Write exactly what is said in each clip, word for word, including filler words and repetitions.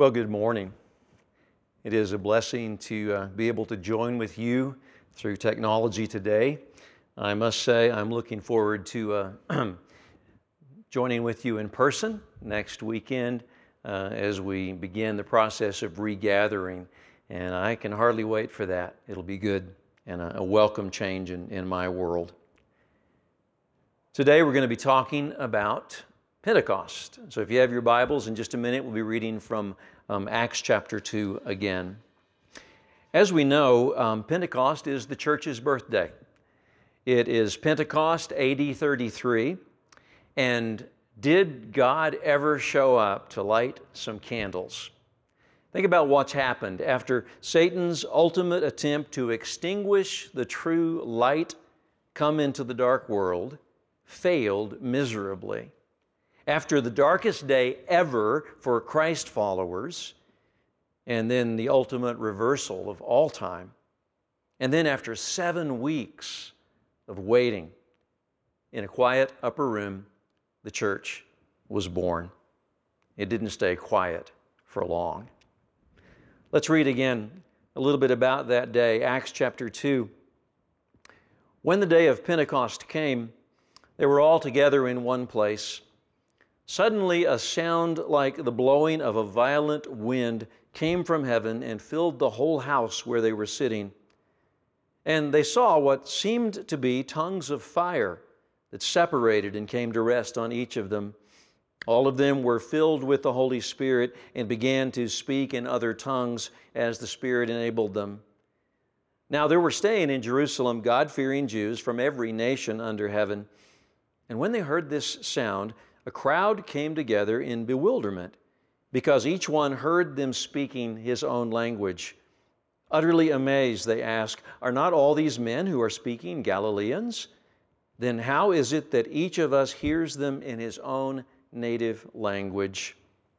Well, good morning. It is a blessing to uh, be able to join with you through technology today. I must say I'm looking forward to uh, joining with you in person next weekend uh, as we begin the process of regathering, and I can hardly wait for that. It'll be good and a, a welcome change in, in my world. Today we're going to be talking about Pentecost. So if you have your Bibles, in just a minute we'll be reading from um, Acts chapter two again. As we know, um, Pentecost is the church's birthday. It is Pentecost A D thirty-three, and did God ever show up to light some candles? Think about what's happened after Satan's ultimate attempt to extinguish the true light come into the dark world failed miserably. After the darkest day ever for Christ followers, and then the ultimate reversal of all time, and then after seven weeks of waiting in a quiet upper room, the church was born. It didn't stay quiet for long. Let's read again a little bit about that day, Acts chapter two. When the day of Pentecost came, they were all together in one place. Suddenly a sound like the blowing of a violent wind came from heaven and filled the whole house where they were sitting. And they saw what seemed to be tongues of fire that separated and came to rest on each of them. All of them were filled with the Holy Spirit and began to speak in other tongues as the Spirit enabled them. Now there were staying in Jerusalem God-fearing Jews from every nation under heaven. And when they heard this sound, a crowd came together in bewilderment, because each one heard them speaking his own language. Utterly amazed, they asked, "Are not all these men who are speaking Galileans? Then how is it that each of us hears them in his own native language?"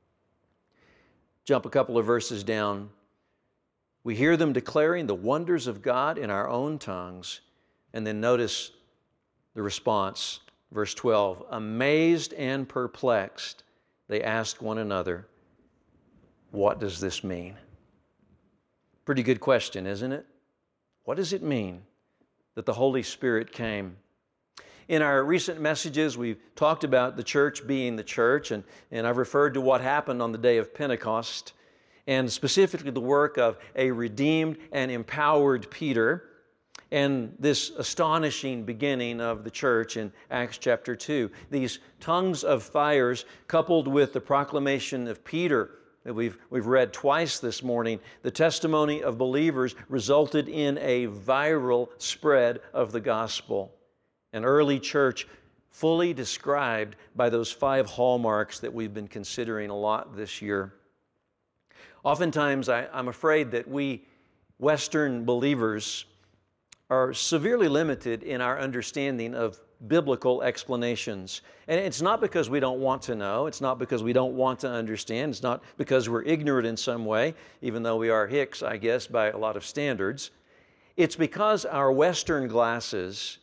Jump a couple of verses down. We hear them declaring the wonders of God in our own tongues. And then notice the response. Verse twelve, amazed and perplexed, they asked one another, "What does this mean?" Pretty good question, isn't it? What does it mean that the Holy Spirit came? In our recent messages, we've talked about the church being the church, and, and I've referred to what happened on the day of Pentecost, and specifically the work of a redeemed and empowered Peter, and this astonishing beginning of the church in Acts chapter two. These tongues of fires coupled with the proclamation of Peter that we've, we've read twice this morning, the testimony of believers resulted in a viral spread of the gospel. An early church fully described by those five hallmarks that we've been considering a lot this year. Oftentimes, I, I'm afraid that we Western believers are severely limited in our understanding of biblical explanations. And it's not because we don't want to know. It's not because we don't want to understand. It's not because we're ignorant in some way, even though we are hicks, I guess, by a lot of standards. It's because our Western glasses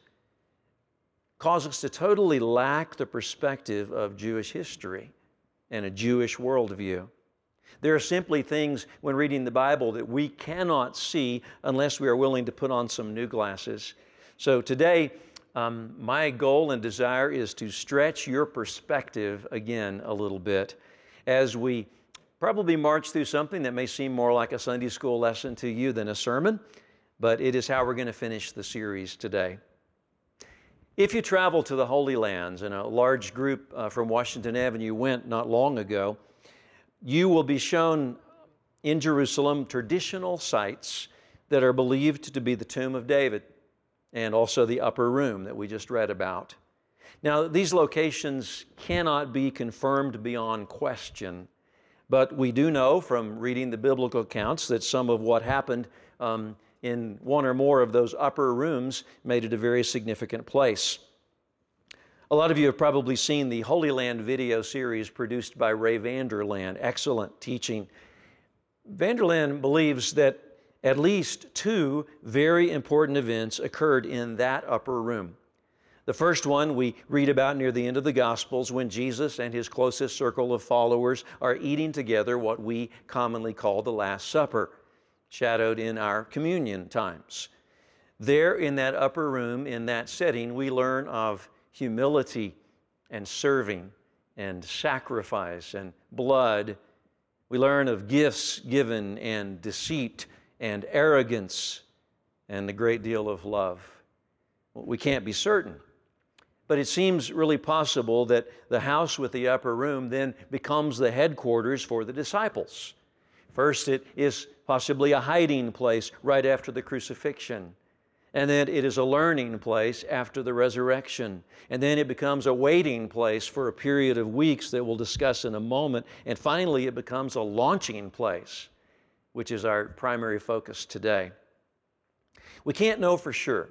cause us to totally lack the perspective of Jewish history and a Jewish worldview. There are simply things when reading the Bible that we cannot see unless we are willing to put on some new glasses. So today, um, my goal and desire is to stretch your perspective again a little bit as we probably march through something that may seem more like a Sunday school lesson to you than a sermon, but it is how we're going to finish the series today. If you travel to the Holy Lands, and a large group uh, from Washington Avenue went not long ago, you will be shown in Jerusalem traditional sites that are believed to be the tomb of David and also the upper room that we just read about. Now, these locations cannot be confirmed beyond question, but we do know from reading the biblical accounts that some of what happened um, in one or more of those upper rooms made it a very significant place. A lot of you have probably seen the Holy Land video series produced by Ray Vander Laan. Excellent teaching. Vander Laan believes that at least two very important events occurred in that upper room. The first one we read about near the end of the Gospels when Jesus and his closest circle of followers are eating together what we commonly call the Last Supper, shadowed in our communion times. There in that upper room, in that setting, we learn of humility and serving and sacrifice and blood. We learn of gifts given and deceit and arrogance and a great deal of love. We can't be certain, but it seems really possible that the house with the upper room then becomes the headquarters for the disciples. First, it is possibly a hiding place right after the crucifixion. And then it is a learning place after the resurrection. And then it becomes a waiting place for a period of weeks that we'll discuss in a moment. And finally, it becomes a launching place, which is our primary focus today. We can't know for sure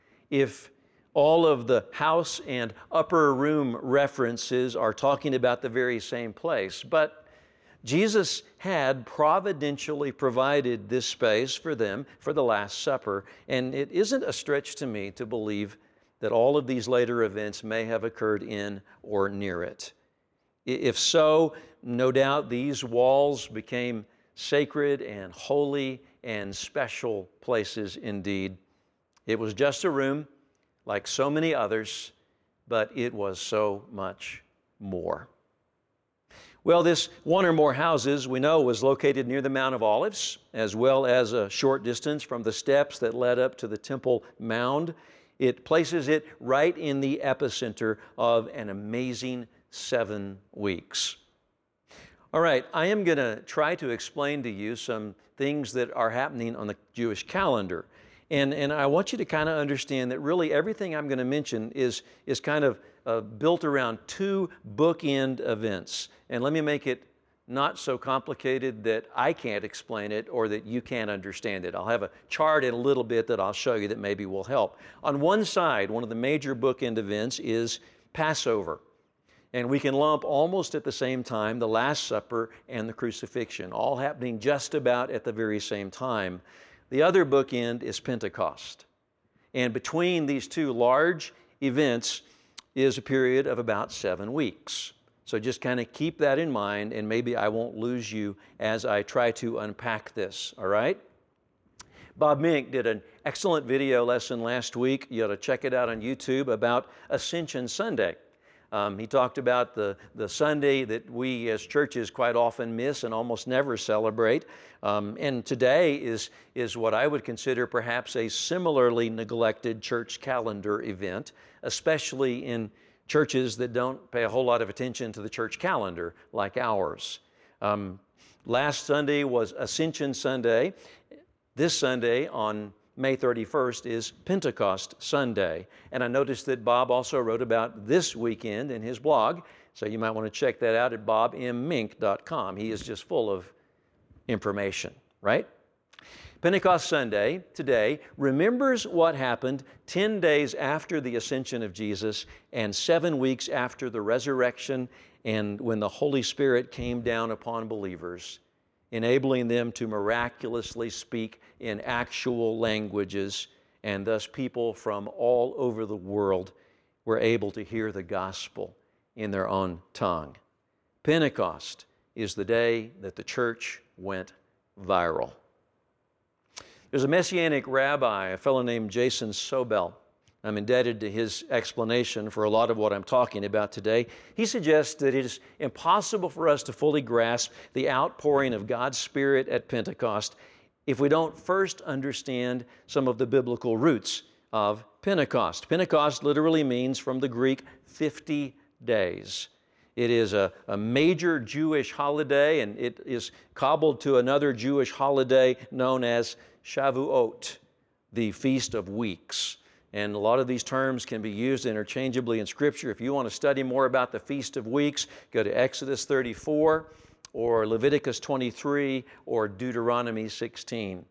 if all of the house and upper room references are talking about the very same place, but Jesus had providentially provided this space for them for the Last Supper, and it isn't a stretch to me to believe that all of these later events may have occurred in or near it. If so, no doubt these walls became sacred and holy and special places indeed. It was just a room like so many others, but it was so much more. Well, this one or more houses, we know, was located near the Mount of Olives, as well as a short distance from the steps that led up to the Temple Mound. It places it right in the epicenter of an amazing seven weeks. All right, I am going to try to explain to you some things that are happening on the Jewish calendar. And, and I want you to kind of understand that really everything I'm going to mention is, is kind of uh, built around two bookend events. And let me make it not so complicated that I can't explain it or that you can't understand it. I'll have a chart in a little bit that I'll show you that maybe will help. On one side, one of the major bookend events is Passover. And we can lump almost at the same time the Last Supper and the crucifixion, all happening just about at the very same time. The other bookend is Pentecost. And between these two large events is a period of about seven weeks. So just kind of keep that in mind, and maybe I won't lose you as I try to unpack this, all right? Bob Mink did an excellent video lesson last week. You ought to check it out on YouTube about Ascension Sunday. Um, he talked about the, the Sunday that we as churches quite often miss and almost never celebrate. Um, and today is, is what I would consider perhaps a similarly neglected church calendar event, especially in churches that don't pay a whole lot of attention to the church calendar like ours. Um, last Sunday was Ascension Sunday. This Sunday on May thirty-first is Pentecost Sunday. And I noticed that Bob also wrote about this weekend in his blog, so you might want to check that out at bob m mink dot com. He is just full of information, right? Pentecost Sunday, today, remembers what happened ten days after the ascension of Jesus and seven weeks after the resurrection and when the Holy Spirit came down upon believers, enabling them to miraculously speak in actual languages, and thus people from all over the world were able to hear the gospel in their own tongue. Pentecost is the day that the church went viral. There's a Messianic rabbi, a fellow named Jason Sobel. I'm indebted to his explanation for a lot of what I'm talking about today. He suggests that it is impossible for us to fully grasp the outpouring of God's Spirit at Pentecost if we don't first understand some of the biblical roots of Pentecost. Pentecost literally means, from the Greek, fifty days. It is a, a major Jewish holiday, and it is cobbled to another Jewish holiday known as Shavuot, the Feast of Weeks. And a lot of these terms can be used interchangeably in Scripture. If you want to study more about the Feast of Weeks, go to Exodus thirty-four or Leviticus twenty-three or Deuteronomy sixteen.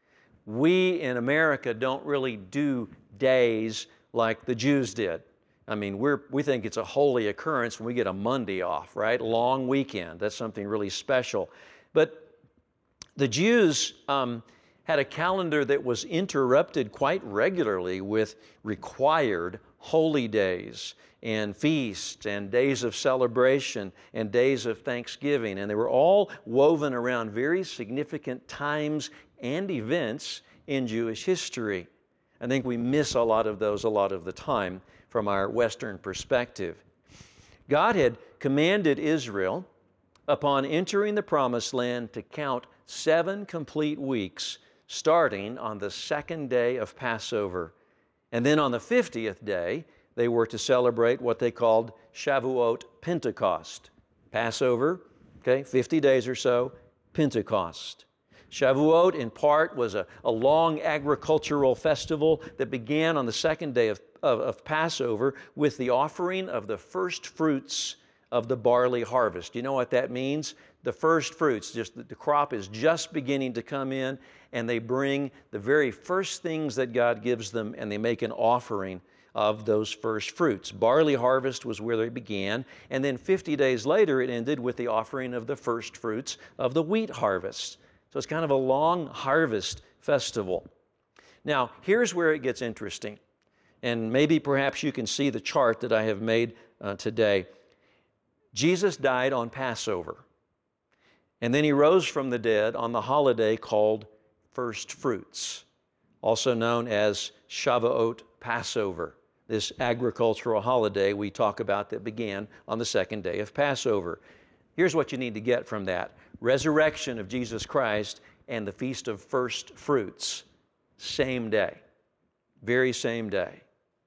We in America don't really do days like the Jews did. I mean, we're, we think it's a holy occurrence when we get a Monday off, right? Long weekend. That's something really special. But the Jews um, had a calendar that was interrupted quite regularly with required holy days and feasts and days of celebration and days of thanksgiving. And they were all woven around very significant times and events in Jewish history. I think we miss a lot of those a lot of the time from our Western perspective. God had commanded Israel, upon entering the Promised Land, to count seven complete weeks, starting on the second day of Passover. And then on the fiftieth day, they were to celebrate what they called Shavuot Pentecost. Passover, okay, fifty days or so, Pentecost. Shavuot, in part, was a, a long agricultural festival that began on the second day of, of, of Passover with the offering of the first fruits of the barley harvest. You know what that means? The first fruits, just the, the crop is just beginning to come in, and they bring the very first things that God gives them, and they make an offering of those first fruits. Barley harvest was where they began, and then fifty days later it ended with the offering of the first fruits of the wheat harvest. So it's kind of a long harvest festival. Now, here's where it gets interesting, and maybe perhaps you can see the chart that I have made uh, today. Jesus died on Passover, and then He rose from the dead on the holiday called First Fruits, also known as Shavuot Passover, this agricultural holiday we talk about that began on the second day of Passover. Here's what you need to get from that. Resurrection of Jesus Christ and the Feast of First Fruits, same day, very same day.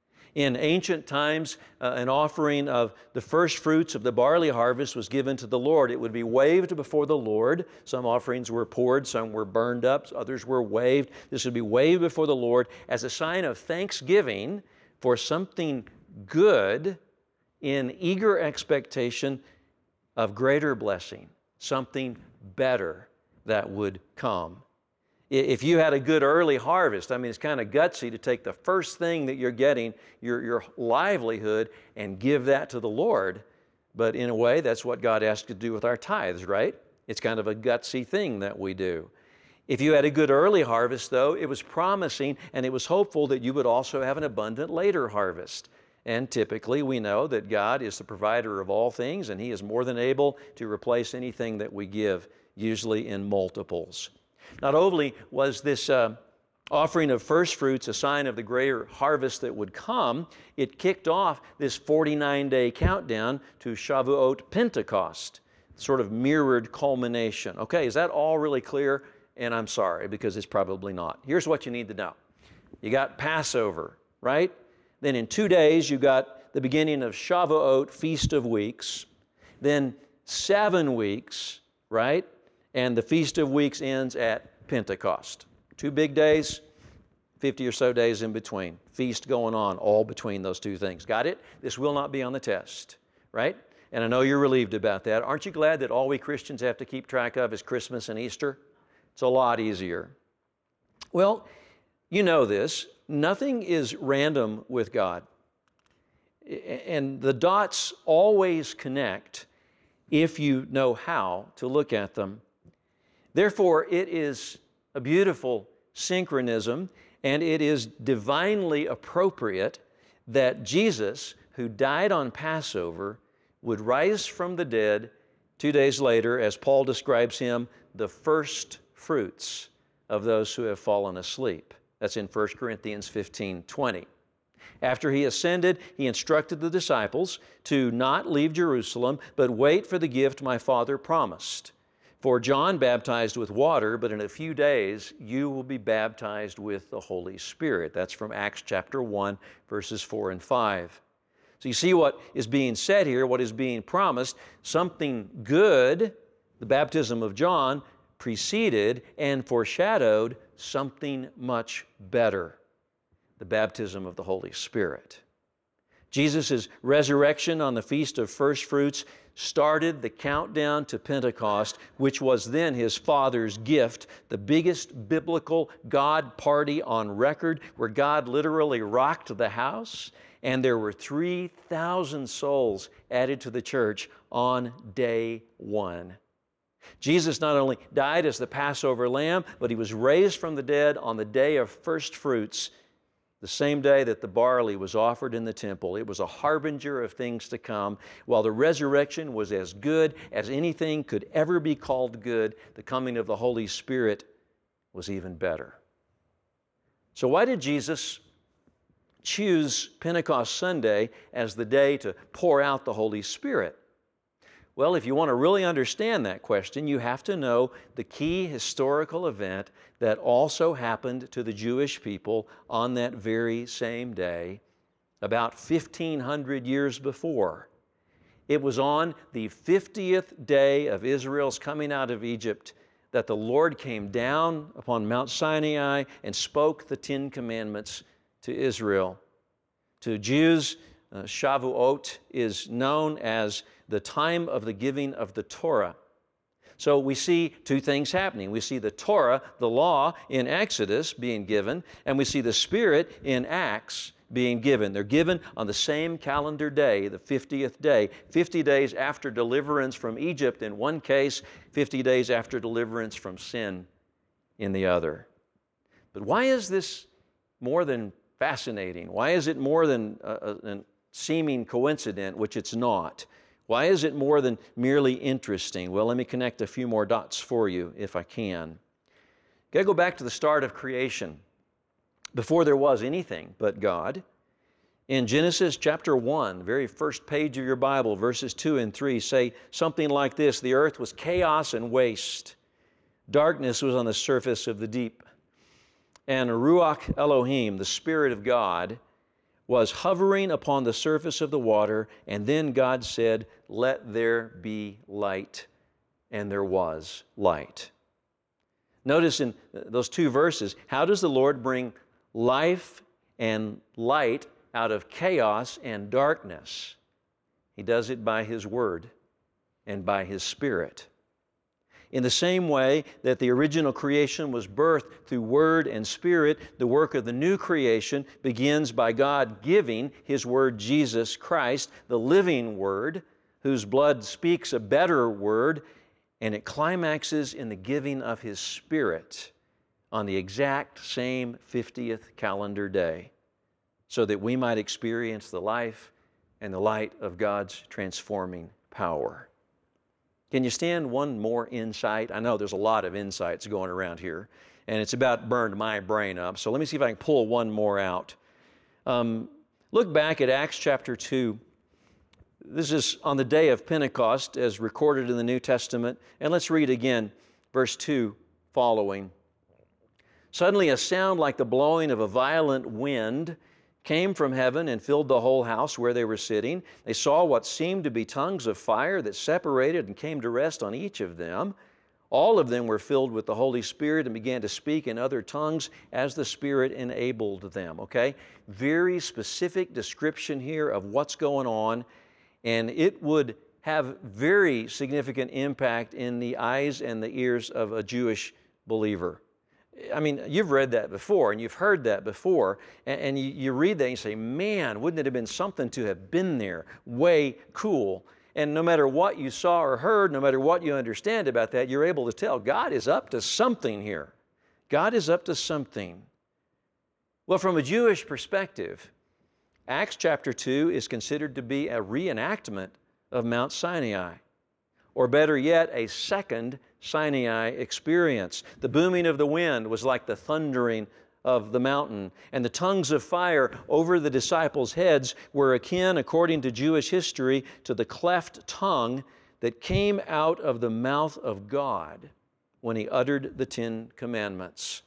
In ancient times, uh, an offering of the first fruits of the barley harvest was given to the Lord. It would be waved before the Lord. Some offerings were poured, some were burned up, others were waved. This would be waved before the Lord as a sign of thanksgiving for something good in eager expectation of greater blessing, something better that would come. If you had a good early harvest, I mean, it's kind of gutsy to take the first thing that you're getting, your, your livelihood, and give that to the Lord. But in a way, that's what God asked to do with our tithes, right? It's kind of a gutsy thing that we do. If you had a good early harvest, though, it was promising, and it was hopeful that you would also have an abundant later harvest. And typically, we know that God is the provider of all things, and He is more than able to replace anything that we give, usually in multiples. Not only was this uh, offering of first fruits a sign of the greater harvest that would come, it kicked off this forty-nine day countdown to Shavuot Pentecost, sort of mirrored culmination. Okay, is that all really clear? And I'm sorry, because it's probably not. Here's what you need to know. You got Passover, right? Then in two days, you got the beginning of Shavuot, Feast of Weeks. Then seven weeks, right? And the Feast of Weeks ends at Pentecost. Two big days, fifty or so days in between. Feast going on all between those two things. Got it? This will not be on the test, right? And I know you're relieved about that. Aren't you glad that all we Christians have to keep track of is Christmas and Easter? It's a lot easier. Well, you know this. Nothing is random with God. And the dots always connect if you know how to look at them. Therefore, it is a beautiful synchronism, and it is divinely appropriate that Jesus, who died on Passover, would rise from the dead two days later, as Paul describes Him, the first fruits of those who have fallen asleep. That's in First Corinthians fifteen twenty. After He ascended, He instructed the disciples to not leave Jerusalem, but wait for the gift my Father promised. For John baptized with water, but in a few days you will be baptized with the Holy Spirit. That's from Acts chapter one, verses four and five. So you see what is being said here, what is being promised. Something good, the baptism of John, preceded and foreshadowed something much better, the baptism of the Holy Spirit. Jesus' resurrection on the Feast of First Fruits started the countdown to Pentecost, which was then His Father's gift, the biggest biblical God party on record, where God literally rocked the house, and there were three thousand souls added to the church on day one. Jesus not only died as the Passover lamb, but He was raised from the dead on the day of first fruits. the same day that the barley was offered in the temple. It was a harbinger of things to come. While the resurrection was as good as anything could ever be called good, the coming of the Holy Spirit was even better. So why did Jesus choose Pentecost Sunday as the day to pour out the Holy Spirit? Well, if you want to really understand that question, you have to know the key historical event that also happened to the Jewish people on that very same day, about fifteen hundred years before. It was on the fiftieth day of Israel's coming out of Egypt that the Lord came down upon Mount Sinai and spoke the Ten Commandments to Israel. To Jews, uh, Shavuot is known as the time of the giving of the Torah. So we see two things happening. We see the Torah, the law, in Exodus being given, and we see the Spirit in Acts being given. They're given on the same calendar day, the fiftieth day, fifty days after deliverance from Egypt in one case, fifty days after deliverance from sin in the other. But why is this more than fascinating? Why is it more than a, a seeming coincidence, which it's not? Why is it more than merely interesting? Well, let me connect a few more dots for you, if I can. Got to go back to the start of creation. Before there was anything but God, in Genesis chapter one, very first page of your Bible, verses two and three say something like this: the earth was chaos and waste. Darkness was on the surface of the deep. And Ruach Elohim, the Spirit of God, was hovering upon the surface of the water, and then God said, "Let there be light," and there was light. Notice in those two verses, how does the Lord bring life and light out of chaos and darkness? He does it by His Word and by His Spirit. In the same way that the original creation was birthed through Word and Spirit, the work of the new creation begins by God giving His Word, Jesus Christ, the living Word, whose blood speaks a better word, and it climaxes in the giving of His Spirit on the exact same fiftieth calendar day, so that we might experience the life and the light of God's transforming power. Can you stand one more insight? I know there's a lot of insights going around here, and it's about burned my brain up. So let me see if I can pull one more out. Um, look back at Acts chapter two. This is on the day of Pentecost as recorded in the New Testament. And let's read again, verse two following. Suddenly a sound like the blowing of a violent wind came from heaven and filled the whole house where they were sitting. They saw what seemed to be tongues of fire that separated and came to rest on each of them. All of them were filled with the Holy Spirit and began to speak in other tongues as the Spirit enabled them. Okay? Very specific description here of what's going on, and it would have very significant impact in the eyes and the ears of a Jewish believer. I mean, you've read that before and you've heard that before, and, and you, you read that and you say, man, wouldn't it have been something to have been there? Way cool. And no matter what you saw or heard, no matter what you understand about that, you're able to tell God is up to something here. God is up to something. Well, from a Jewish perspective, Acts chapter two is considered to be a reenactment of Mount Sinai, or better yet, a second Sinai experience. The booming of the wind was like the thundering of the mountain, and the tongues of fire over the disciples' heads were akin, according to Jewish history, to the cleft tongue that came out of the mouth of God when He uttered the Ten Commandments.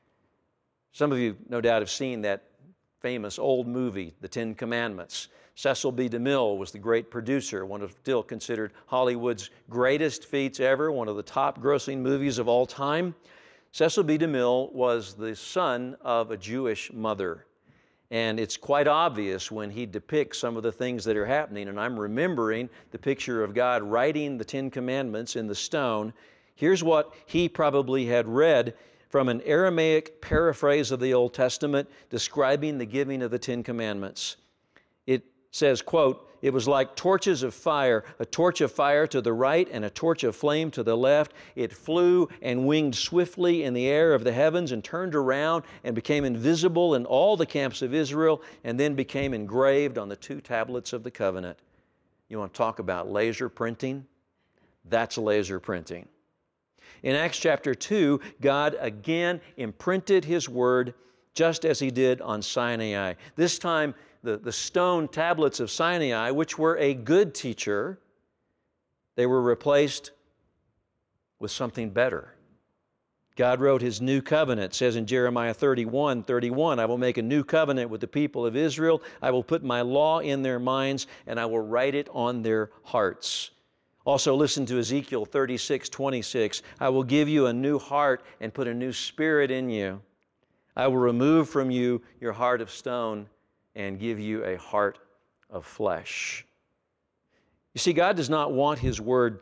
Some of you, no doubt, have seen that famous old movie, The Ten Commandments. Cecil B. DeMille was the great producer, one of still considered Hollywood's greatest feats ever, one of the top grossing movies of all time. Cecil B. DeMille was the son of a Jewish mother. And it's quite obvious when he depicts some of the things that are happening. And I'm remembering the picture of God writing the Ten Commandments in the stone. Here's what he probably had read from an Aramaic paraphrase of the Old Testament describing the giving of the Ten Commandments. It says, quote, it was like torches of fire, a torch of fire to the right and a torch of flame to the left. It flew and winged swiftly in the air of the heavens and turned around and became invisible in all the camps of Israel, and then became engraved on the two tablets of the covenant. You want to talk about laser printing? That's laser printing. In Acts chapter two, God again imprinted His Word just as He did on Sinai. This time, the, the stone tablets of Sinai, which were a good teacher, they were replaced with something better. God wrote His new covenant. It says in Jeremiah thirty-one, thirty-one, I will make a new covenant with the people of Israel. I will put my law in their minds, and I will write it on their hearts. Also listen to Ezekiel thirty-six, twenty-six. I will give you a new heart and put a new spirit in you. I will remove from you your heart of stone and give you a heart of flesh. You see, God does not want His Word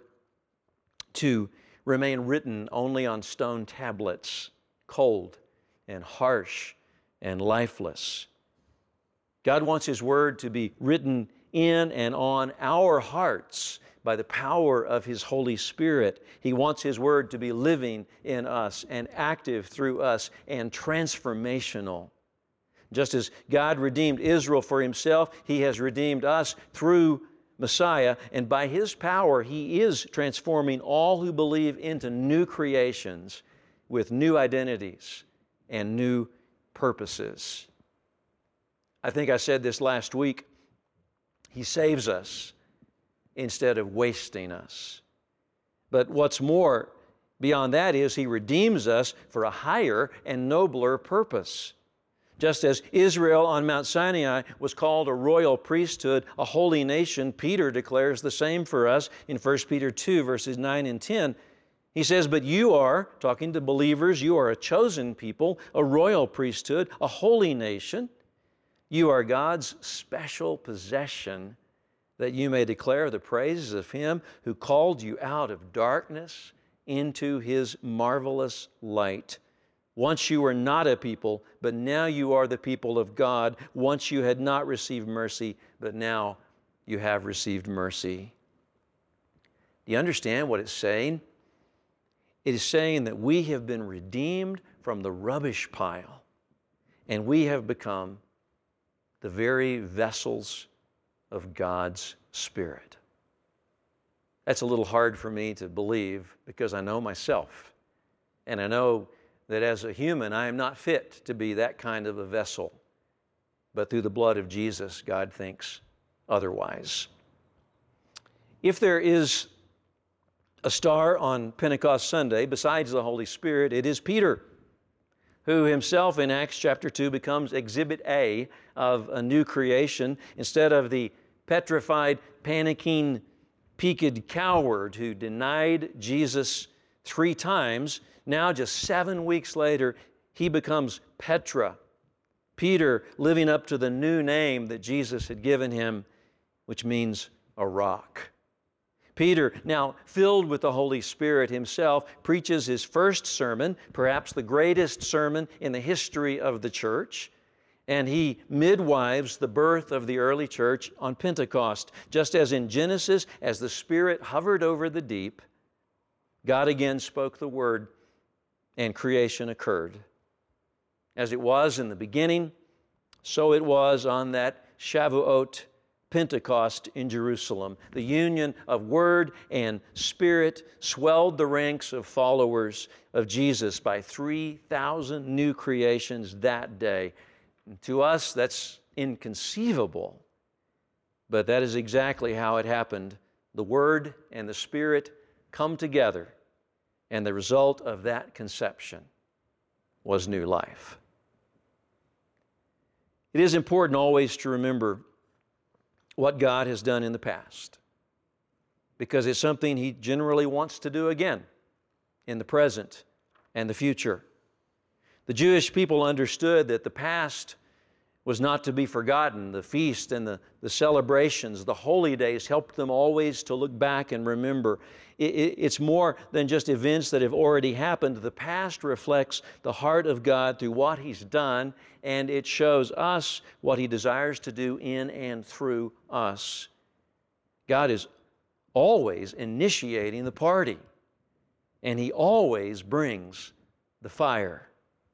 to remain written only on stone tablets, cold and harsh and lifeless. God wants His Word to be written in and on our hearts by the power of His Holy Spirit. He wants His Word to be living in us and active through us and transformational. Just as God redeemed Israel for Himself, He has redeemed us through Messiah, and by His power, He is transforming all who believe into new creations with new identities and new purposes. I think I said this last week. He saves us instead of wasting us. But what's more beyond that is He redeems us for a higher and nobler purpose. Just as Israel on Mount Sinai was called a royal priesthood, a holy nation, Peter declares the same for us in First Peter two, verses nine and ten. He says, but you are, talking to believers, you are a chosen people, a royal priesthood, a holy nation. You are God's special possession, that you may declare the praises of Him who called you out of darkness into His marvelous light. Once you were not a people, but now you are the people of God. Once you had not received mercy, but now you have received mercy. Do you understand what it's saying? It is saying that we have been redeemed from the rubbish pile, and we have become the very vessels of God's Spirit. That's a little hard for me to believe because I know myself, and I know that as a human I am not fit to be that kind of a vessel. But through the blood of Jesus, God thinks otherwise. If there is a star on Pentecost Sunday besides the Holy Spirit, it is Peter, who himself in Acts chapter two becomes exhibit A of a new creation. Instead of the petrified, panicking, peaked coward who denied Jesus three times, now just seven weeks later, he becomes Petra, Peter, living up to the new name that Jesus had given him, which means a rock. Peter, now filled with the Holy Spirit himself, preaches his first sermon, perhaps the greatest sermon in the history of the church, and he midwives the birth of the early church on Pentecost. Just as in Genesis, as the Spirit hovered over the deep, God again spoke the word, and creation occurred. As it was in the beginning, so it was on that Shavuot Pentecost in Jerusalem. The union of Word and Spirit swelled the ranks of followers of Jesus by three thousand new creations that day. And to us, that's inconceivable, but that is exactly how it happened. The Word and the Spirit come together, and the result of that conception was new life. It is important always to remember what God has done in the past, because it's something He generally wants to do again in the present and the future. The Jewish people understood that the past was not to be forgotten. The feast and the, the celebrations, the holy days helped them always to look back and remember. It, it, it's more than just events that have already happened. The past reflects the heart of God through what He's done, and it shows us what He desires to do in and through us. God is always initiating the party, and He always brings the fire.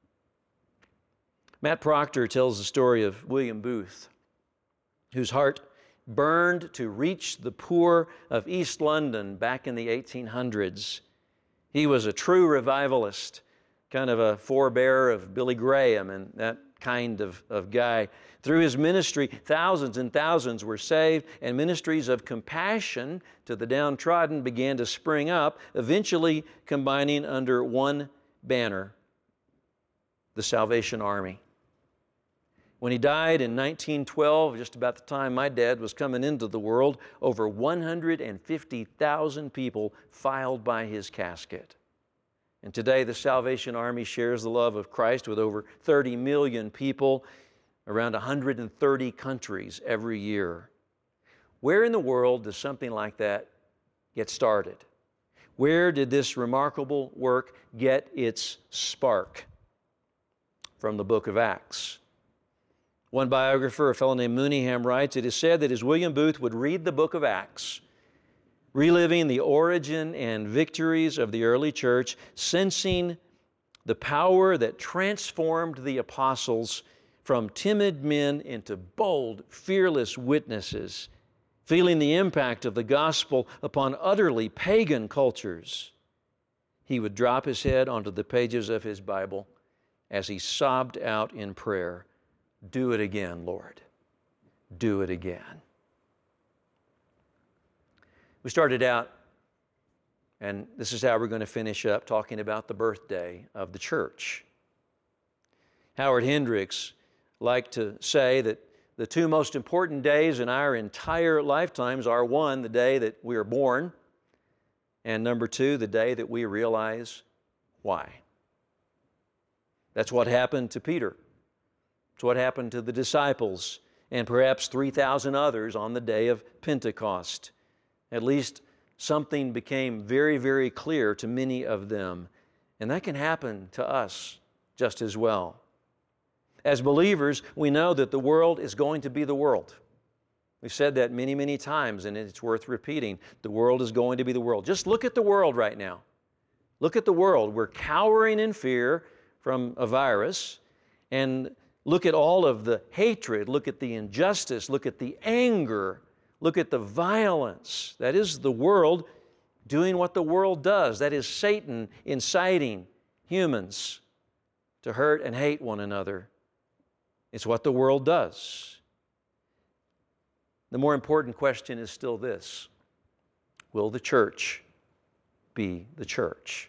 Matt Proctor tells the story of William Booth, whose heart burned to reach the poor of East London back in the eighteen hundreds. He was a true revivalist, kind of a forebearer of Billy Graham and that kind of, of guy. Through his ministry, thousands and thousands were saved, and ministries of compassion to the downtrodden began to spring up, eventually combining under one banner, the Salvation Army. When he died in nineteen twelve, just about the time my dad was coming into the world, over one hundred fifty thousand people filed by his casket. And today the Salvation Army shares the love of Christ with over thirty million people, around one hundred thirty countries every year. Where in the world does something like that get started? Where did this remarkable work get its spark? From the book of Acts. One biographer, a fellow named Mooneyham, writes, "It is said that as William Booth would read the book of Acts, reliving the origin and victories of the early church, sensing the power that transformed the apostles from timid men into bold, fearless witnesses, feeling the impact of the gospel upon utterly pagan cultures, he would drop his head onto the pages of his Bible as he sobbed out in prayer, 'Do it again, Lord. Do it again.'" We started out, and this is how we're going to finish up, talking about the birthday of the church. Howard Hendricks liked to say that the two most important days in our entire lifetimes are, one, the day that we are born, and number two, the day that we realize why. That's what happened to Peter. It's what happened to the disciples and perhaps three thousand others on the day of Pentecost. At least something became very, very clear to many of them. And that can happen to us just as well. As believers, we know that the world is going to be the world. We've said that many, many times, and it's worth repeating. The world is going to be the world. Just look at the world right now. Look at the world. We're cowering in fear from a virus, and look at all of the hatred, look at the injustice, look at the anger, look at the violence. That is the world doing what the world does. That is Satan inciting humans to hurt and hate one another. It's what the world does. The more important question is still this: will the church be the church?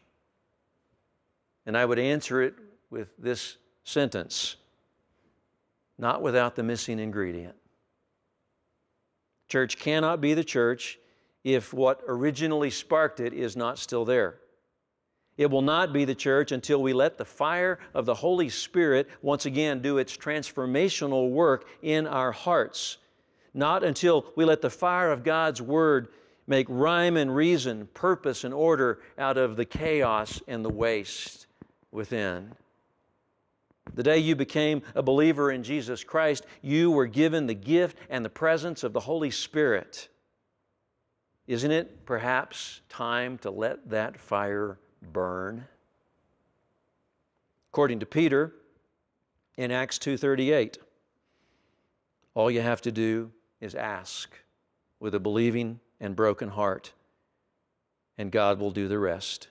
And I would answer it with this sentence: not without the missing ingredient. Church cannot be the church if what originally sparked it is not still there. It will not be the church until we let the fire of the Holy Spirit once again do its transformational work in our hearts. Not until we let the fire of God's Word make rhyme and reason, purpose and order out of the chaos and the waste within. The day you became a believer in Jesus Christ, you were given the gift and the presence of the Holy Spirit. Isn't it perhaps time to let that fire burn? According to Peter, in Acts two thirty-eight, all you have to do is ask with a believing and broken heart, and God will do the rest.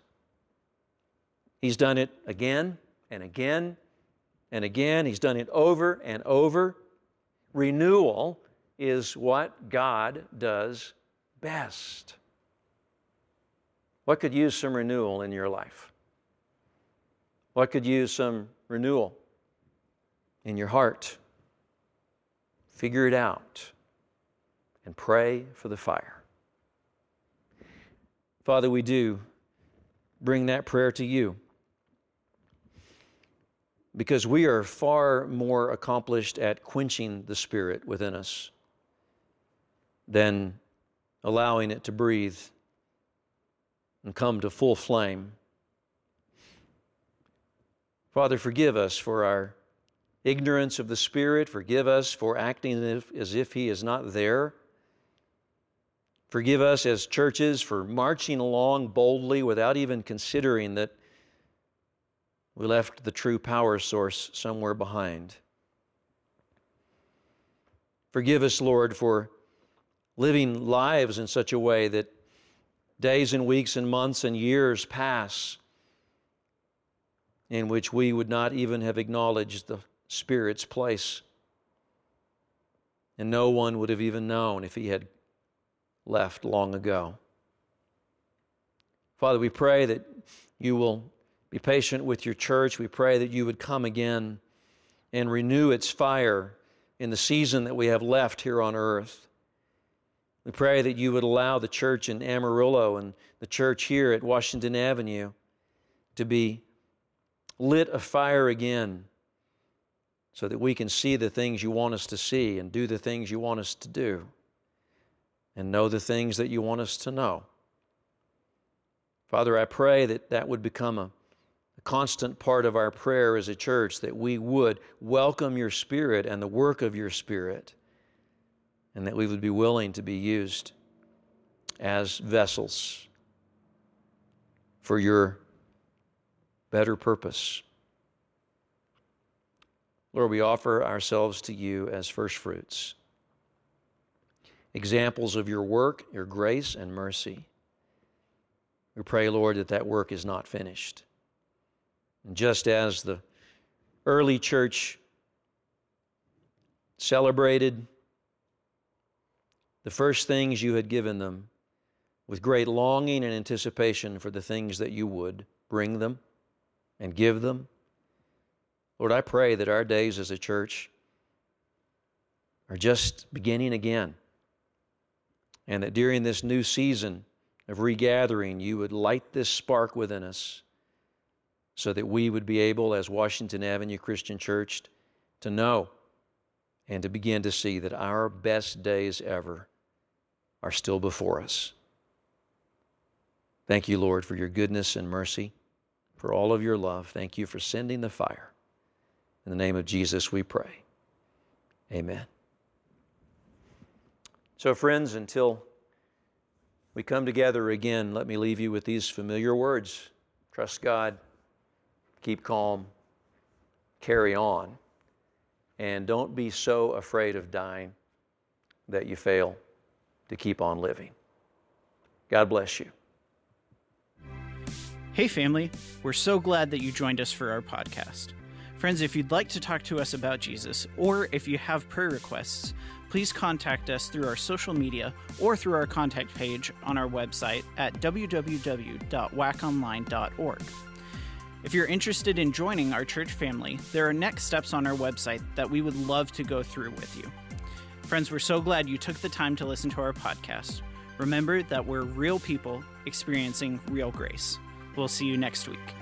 He's done it again and again and again. He's done it over and over. Renewal is what God does best. What could use some renewal in your life? What could use some renewal in your heart? Figure it out and pray for the fire. Father, we do bring that prayer to you because we are far more accomplished at quenching the Spirit within us than allowing it to breathe and come to full flame. Father, forgive us for our ignorance of the Spirit. Forgive us for acting as if, as if He is not there. Forgive us as churches for marching along boldly without even considering that we left the true power source somewhere behind. Forgive us, Lord, for living lives in such a way that days and weeks and months and years pass in which we would not even have acknowledged the Spirit's place. And no one would have even known if He had left long ago. Father, we pray that You will be patient with Your church. We pray that You would come again and renew its fire in the season that we have left here on earth. We pray that You would allow the church in Amarillo and the church here at Washington Avenue to be lit afire again so that we can see the things You want us to see and do the things You want us to do and know the things that You want us to know. Father, I pray that that would become a, a constant part of our prayer as a church, that we would welcome Your Spirit and the work of Your Spirit, and that we would be willing to be used as vessels for Your better purpose. Lord, we offer ourselves to You as first fruits, examples of Your work, Your grace, and mercy. We pray, Lord, that that work is not finished. And just as the early church celebrated the first things You had given them with great longing and anticipation for the things that You would bring them and give them, Lord, I pray that our days as a church are just beginning again, and that during this new season of regathering, You would light this spark within us so that we would be able, as Washington Avenue Christian Church, to know and to begin to see that our best days ever are still before us. Thank You, Lord, for Your goodness and mercy, for all of Your love. Thank You for sending the fire. In the name of Jesus we pray. Amen. So, friends, until we come together again, let me leave you with these familiar words. Trust God, keep calm, carry on, and don't be so afraid of dying that you fail to keep on living. God bless you. Hey family, we're so glad that you joined us for our podcast. Friends, if you'd like to talk to us about Jesus, or if you have prayer requests, please contact us through our social media or through our contact page on our website at w w w dot w a c online dot org. If you're interested in joining our church family, there are next steps on our website that we would love to go through with you. Friends, we're so glad you took the time to listen to our podcast. Remember that we're real people experiencing real grace. We'll see you next week.